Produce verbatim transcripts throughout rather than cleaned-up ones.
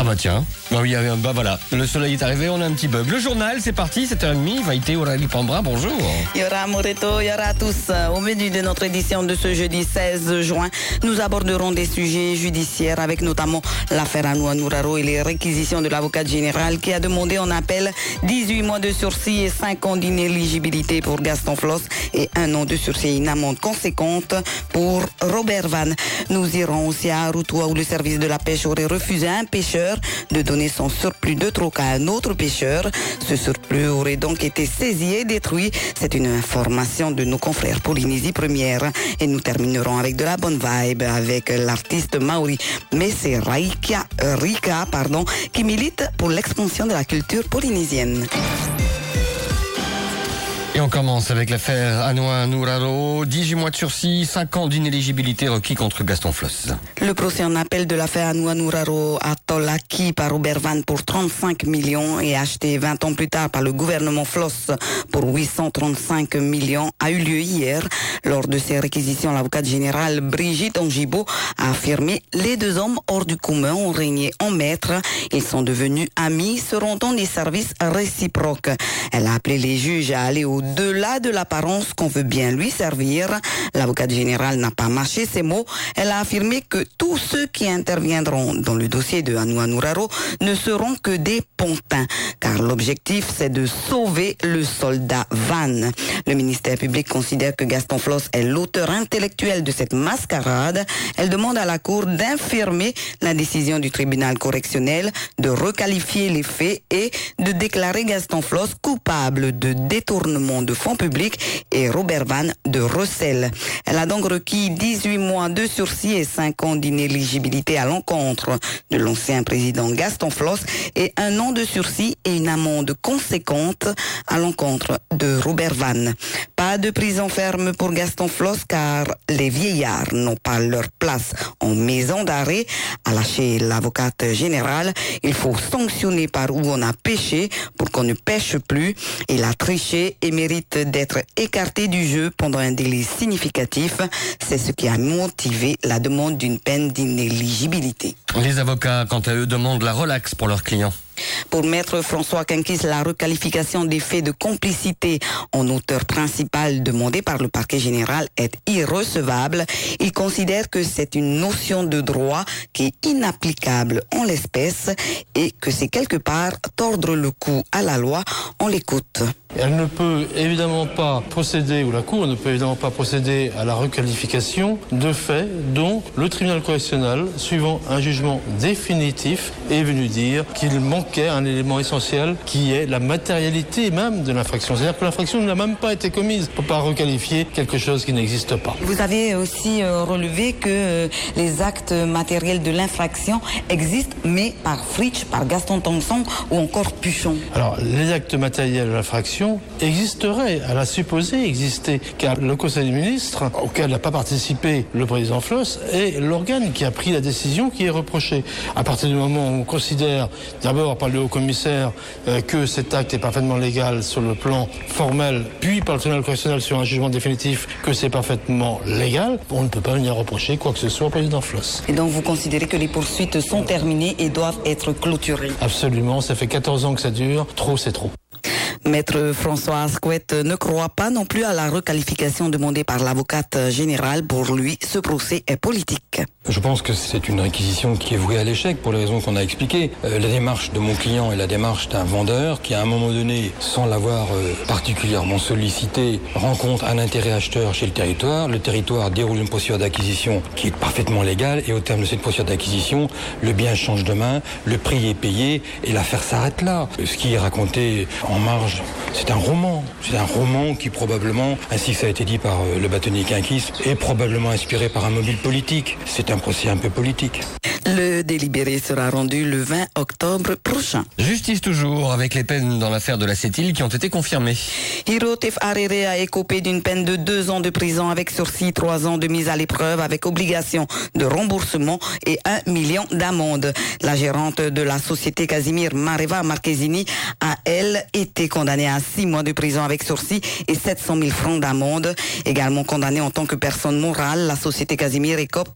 Ah bah tiens, bah oui, bah voilà, le soleil est arrivé, on a un petit bug. Le journal, c'est parti, sept heures trente, Vaïté, Aurélie Pambra, bonjour. Yora Moreto, Yora à tous. Au menu de notre édition de ce jeudi seize juin, nous aborderons des sujets judiciaires avec notamment l'affaire Anoua Nouraro et les réquisitions de l'avocat général qui a demandé en appel dix-huit mois de sursis et cinq ans d'inéligibilité pour Gaston Flosse et un an de sursis et une amende conséquente pour Robert Van. Nous irons aussi à Aroutoua où le service de la pêche aurait refusé à un pêcheur de donner son surplus de troc à un autre pêcheur. Ce surplus aurait donc été saisi et détruit. C'est une information de nos confrères Polynésie Première. Et nous terminerons avec de la bonne vibe avec l'artiste maori Mese Raika, Rika, pardon, qui milite pour l'expansion de la culture polynésienne. Et on commence avec l'affaire Anoua Nouraro, dix-huit mois de sursis, cinq ans d'inéligibilité requis contre Gaston Flosse. Le procès en appel de l'affaire Anoua Nouraro, atol acquis par Robert Van pour trente-cinq millions et acheté vingt ans plus tard par le gouvernement Flosse pour huit cent trente-cinq millions, a eu lieu hier. Lors de ces réquisitions, l'avocate générale Brigitte Angibault a affirmé « Les deux hommes hors du commun ont régné en maître. Ils sont devenus amis, seront dans des services réciproques. » Elle a appelé les juges à aller au-delà de l'apparence qu'on veut bien lui servir. L'avocate générale n'a pas mâché ses mots. Elle a affirmé que tous ceux qui interviendront dans le dossier de Anoua Nouraro ne seront que des pontins, car l'objectif c'est de sauver le soldat Van. Le ministère public considère que Gaston Flosse est l'auteur intellectuel de cette mascarade. Elle demande à la Cour d'infirmer la décision du tribunal correctionnel, de requalifier les faits et de déclarer Gaston Flosse coupable de détournement de fonds publics et Robert Van de recel. Elle a donc requis dix-huit mois de sursis et cinq ans d'inéligibilité à l'encontre de l'ancien président Gaston Flosse et un an de sursis et une amende conséquente à l'encontre de Robert Van. Pas de prison ferme pour Gaston Flosse car les vieillards n'ont pas leur place en maison d'arrêt, a lâché l'avocate générale. Il faut sanctionner par où on a péché pour qu'on ne pêche plus. Il a triché et mérite d'être écarté du jeu pendant un délai significatif. C'est ce qui a motivé la demande d'une peine d'inéligibilité. Les avocats, quant à eux, demandent la relaxe pour leurs clients. Pour maître François Quinquis, la requalification des faits de complicité en auteur principal demandée par le parquet général est irrecevable. Il considère que c'est une notion de droit qui est inapplicable en l'espèce et que c'est quelque part tordre le cou à la loi. On l'écoute. Elle ne peut évidemment pas procéder, ou la Cour ne peut évidemment pas procéder à la requalification de faits dont le tribunal correctionnel, suivant un jugement définitif, est venu dire qu'il manquait un élément essentiel qui est la matérialité même de l'infraction. C'est-à-dire que l'infraction n'a même pas été commise. On ne peut pas requalifier quelque chose qui n'existe pas. Vous avez aussi euh, relevé que euh, les actes matériels de l'infraction existent, mais par Fritsch, par Gaston Tongson ou encore Puchon. Alors, les actes matériels de l'infraction existerait, à la supposer exister, car le Conseil des ministres, auquel n'a pas participé le président Flosse, est l'organe qui a pris la décision qui est reprochée. À partir du moment où on considère, d'abord par le haut-commissaire, euh, que cet acte est parfaitement légal sur le plan formel, puis par le tribunal correctionnel sur un jugement définitif que c'est parfaitement légal, on ne peut pas venir reprocher quoi que ce soit au président Flosse. Et donc vous considérez que les poursuites sont terminées et doivent être clôturées? Absolument, ça fait quatorze ans que ça dure, trop c'est trop. Maître François Asquette ne croit pas non plus à la requalification demandée par l'avocate générale. Pour lui, ce procès est politique. Je pense que c'est une réquisition qui est vouée à l'échec pour les raisons qu'on a expliquées. Euh, la démarche de mon client est la démarche d'un vendeur qui, à un moment donné, sans l'avoir euh, particulièrement sollicité, rencontre un intérêt acheteur chez le territoire. Le territoire déroule une procédure d'acquisition qui est parfaitement légale et au terme de cette procédure d'acquisition, le bien change de main, le prix est payé et l'affaire s'arrête là. Ce qui est raconté en marge, c'est un roman. C'est un roman qui probablement, ainsi que ça a été dit par euh, le bâtonnier Quinquis, est probablement inspiré par un mobile politique. C'est un procès un peu politique. Le délibéré sera rendu le vingt octobre prochain. Justice toujours, avec les peines dans l'affaire de la Sept-Îles qui ont été confirmées. Hiro Tef Arere a écopé d'une peine de deux ans de prison avec sursis, trois ans de mise à l'épreuve avec obligation de remboursement et un million d'amende. La gérante de la société Casimir Mareva Marchesini a, elle, été condamnée à six mois de prison avec sursis et sept cent mille francs d'amende. Également condamnée en tant que personne morale, la société Casimir écope d'un million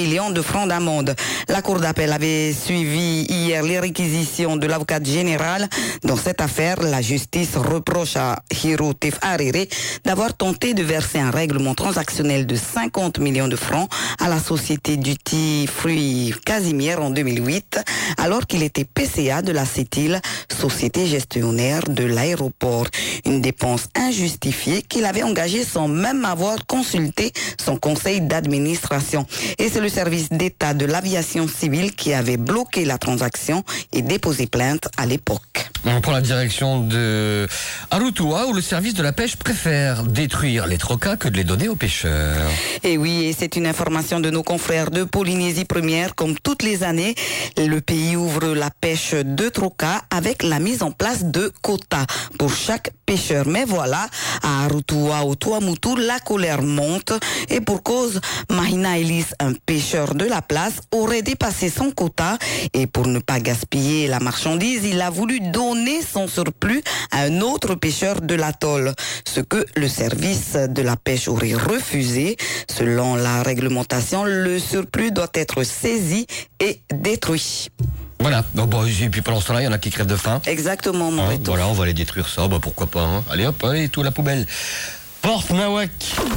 millions de francs d'amende. La Cour d'appel avait suivi hier les réquisitions de l'avocate générale. Dans cette affaire, la justice reproche à Hiro Tef Harire d'avoir tenté de verser un règlement transactionnel de cinquante millions de francs à la société Duty Free Casimir en deux mille huit, alors qu'il était P C A de la CETIL, société gestionnaire de l'aéroport. Une dépense injustifiée qu'il avait engagée sans même avoir consulté son conseil d'administration. Et c'est le service d'État de l'aviation civile qui avait bloqué la transaction et déposé plainte à l'époque. On prend la direction de Arutua, où le service de la pêche préfère détruire les trocas que de les donner aux pêcheurs. Et oui, et c'est une information de nos confrères de Polynésie Première. Comme toutes les années, le pays ouvre la pêche de trocas avec la mise en place de quotas pour chaque pêcheur. Mais voilà, à Arutua, au Tuamutu, la colère monte. Et pour cause, Mahina Ellis, un pêcheur de la place, aurait dépassé son quota. Et pour ne pas gaspiller la marchandise, il a voulu donner son surplus à un autre pêcheur de l'atoll, ce que le service de la pêche aurait refusé. Selon la réglementation, le surplus doit être saisi et détruit. Voilà, bon, bon, et puis pendant ce temps-là, il y en a qui crèvent de faim. Exactement, mon Hein, retour. voilà, on va aller détruire ça, bah pourquoi pas. Hein. Allez hop, allez, tout à la poubelle. Porte Nawak.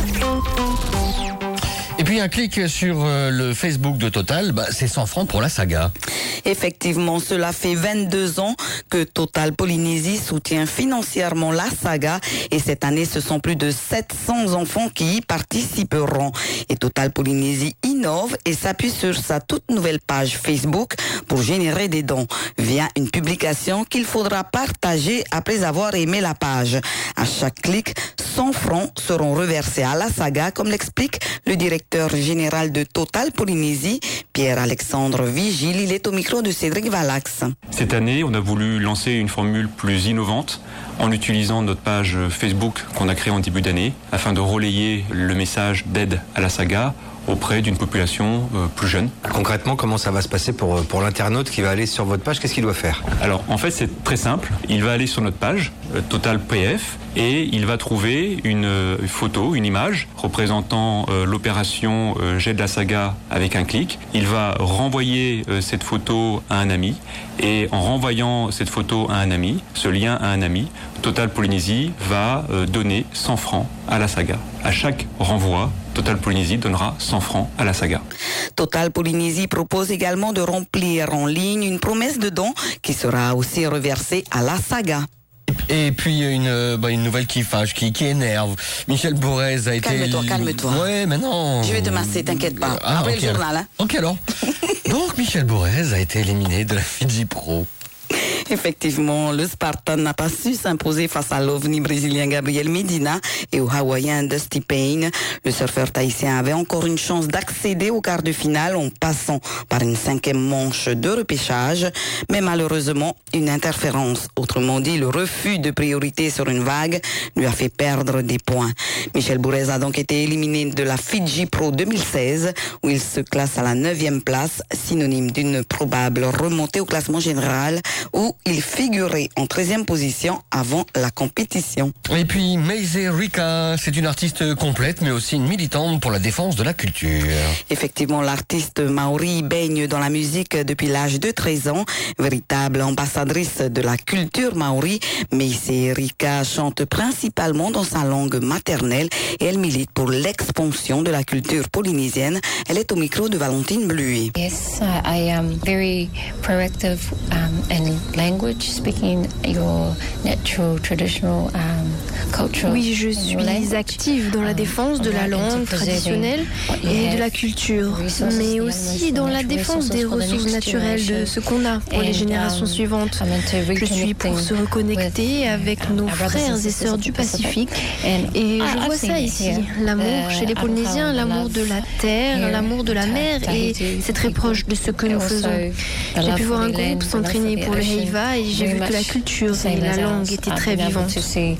Et puis un clic sur euh, le Facebook de Total, bah, c'est cent francs pour la saga. Effectivement, cela fait vingt-deux ans que Total Polynésie soutient financièrement la saga et cette année, ce sont plus de sept cents enfants qui y participeront. Et Total Polynésie innove et s'appuie sur sa toute nouvelle page Facebook pour générer des dons via une publication qu'il faudra partager après avoir aimé la page. À chaque clic, cent francs seront reversés à la saga, comme l'explique le directeur général de Total Polynésie, Pierre-Alexandre Vigile. Il est au micro de Cédric Valax. Cette année, on a voulu lancer une formule plus innovante en utilisant notre page Facebook qu'on a créée en début d'année afin de relayer le message d'aide à la saga auprès d'une population euh, plus jeune. Concrètement, comment ça va se passer pour, pour l'internaute qui va aller sur votre page? Qu'est-ce qu'il doit faire? Alors, en fait, c'est très simple. Il va aller sur notre page, euh, Total P F, et il va trouver une euh, photo, une image représentant euh, l'opération euh, Jet de la saga avec un clic. Il va renvoyer euh, cette photo à un ami, et en renvoyant cette photo à un ami, ce lien à un ami, Total Polynésie va euh, donner cent francs à la saga. À chaque renvoi, Total Polynésie donnera cent francs à la saga. Total Polynésie propose également de remplir en ligne une promesse de don qui sera aussi reversée à la saga. Et puis une, bah, une nouvelle qui fâche, qui, qui énerve. Michel Bourrez a été... Calme-toi, calme-toi. Ouais, mais non. Je vais te masser, t'inquiète pas. Ah, Après okay, le journal, hein. Ok alors. Donc Michel Bourrez a été éliminé de la Fiji Pro. Effectivement, le Spartan n'a pas su s'imposer face à l'ovni brésilien Gabriel Medina et au Hawaïen Dusty Payne. Le surfeur tahitien avait encore une chance d'accéder au quart de finale en passant par une cinquième manche de repêchage, mais malheureusement, une interférence, autrement dit le refus de priorité sur une vague, lui a fait perdre des points. Michel Bourrez a donc été éliminé de la Fiji Pro deux mille seize, où il se classe à la neuvième place, synonyme d'une probable remontée au classement général, où il figurait en treizième position avant la compétition. Et puis Maisy Rika, c'est une artiste complète mais aussi une militante pour la défense de la culture. Effectivement, l'artiste maori baigne dans la musique depuis l'âge de treize ans, véritable ambassadrice de la culture maori. Maisy Rika chante principalement dans sa langue maternelle et elle milite pour l'expansion de la culture polynésienne. Elle est au micro de Valentine Bluet. Yes, I am very proactive um, in language, speaking your natural, traditional, um, cultural. Oui, je suis active dans la défense de la langue traditionnelle et de la culture, mais aussi dans la défense des ressources naturelles de ce qu'on a pour les générations suivantes. Je suis pour se reconnecter avec nos frères et sœurs du Pacifique et je vois ça ici, l'amour chez les Polynésiens, l'amour de la terre, l'amour de la mer, et c'est très proche de ce que nous faisons. J'ai pu voir un groupe s'entraîner pour le Heiva et j'ai vu que la culture et la langue étaient très vivantes.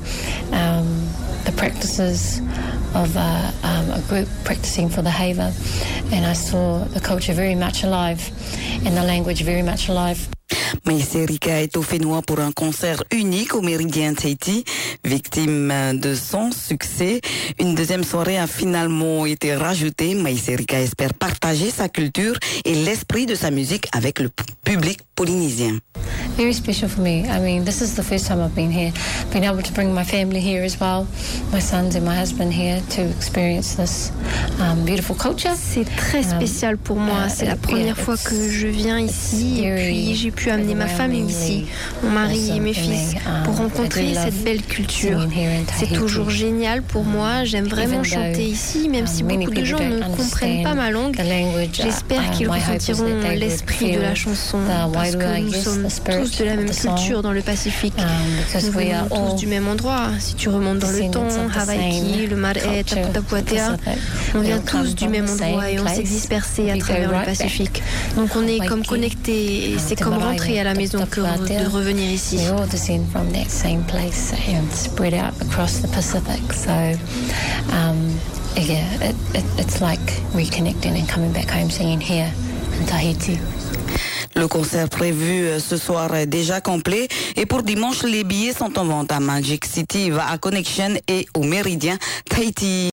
The practices of uh, um, a group practicing for the Heiva, and I saw the culture very much alive and the language very much alive. Maïsé Rika est au Fénois pour un concert unique au Méridien Tahiti, victime de son succès. Une deuxième soirée a finalement été rajoutée. Maïsé Rika espère partager sa culture et l'esprit de sa musique avec le public polynésien. Very special for me. I mean, this is the first time I've been here. Been able to bring my family here as well, my sons and my husband here to experience this um, beautiful culture. C'est très spécial pour moi. C'est la première fois que je viens ici et puis j'ai pu amener ma famille ici, mon mari et mes fils, pour rencontrer cette belle culture. C'est toujours génial pour moi. J'aime vraiment chanter ici, même si beaucoup de gens ne comprennent pas ma langue. J'espère qu'ils ressentiront l'esprit de la chanson parce que nous sommes tous de la même culture dans le Pacifique. Nous venons tous du même endroit. Si tu remontes dans le temps, Hawaii, le Marais, Taputapuatea, on vient tous du même endroit et on s'est dispersés à travers le Pacifique. Donc on est comme connectés et c'est comme rentrer à la maison que de revenir ici. Yeah, it, it, it's like reconnecting and coming back home singing here in Tahiti. Le concert prévu ce soir est déjà complet et pour dimanche, les billets sont en vente à Magic City, à Connection et au Méridien Tahiti.